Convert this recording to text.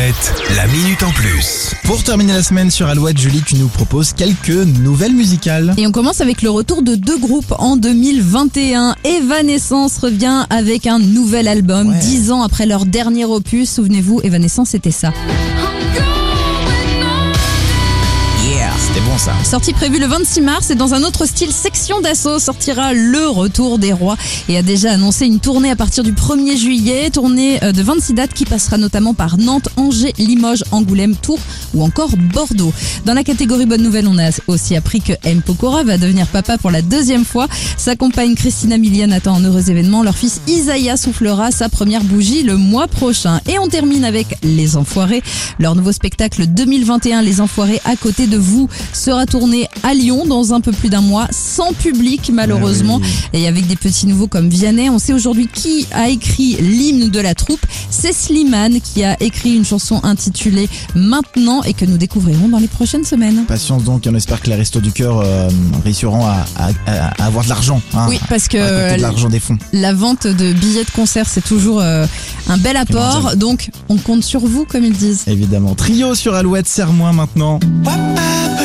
Alouette, la minute en plus. Pour terminer la semaine sur Alouette, Julie, tu nous proposes quelques nouvelles musicales. Et on commence avec le retour de deux groupes en 2021. Evanescence revient avec un nouvel album, 10 ans après leur dernier opus. Souvenez-vous, Evanescence, c'était ça. C'était bon ça. Sortie prévue le 26 mars et dans un autre style, Section d'Assaut sortira Le Retour des Rois et a déjà annoncé une tournée à partir du 1er juillet, tournée de 26 dates qui passera notamment par Nantes, Angers, Limoges, Angoulême, Tours ou encore Bordeaux. Dans la catégorie bonne nouvelle, on a aussi appris que M. Pokora va devenir papa pour la deuxième fois. Sa compagne Christina Milian attend un heureux événement. Leur fils Isaiah soufflera sa première bougie le mois prochain. Et on termine avec Les Enfoirés. Leur nouveau spectacle 2021, Les Enfoirés à côté de vous, sera tourné à Lyon dans un peu plus d'un mois, sans public malheureusement, et avec des petits nouveaux comme Vianney. On sait aujourd'hui qui a écrit l'hymne de la troupe. C'est Slimane qui a écrit une chanson intitulée Maintenant et que nous découvrirons dans les prochaines semaines. Patience donc, on espère que les Restos du Cœur réussiront à avoir de l'argent. Oui, parce que de l'argent des fonds. La vente de billets de concert, c'est toujours un bel apport, donc on compte sur vous comme ils disent. Évidemment. Trio sur Alouette, serre-moi maintenant.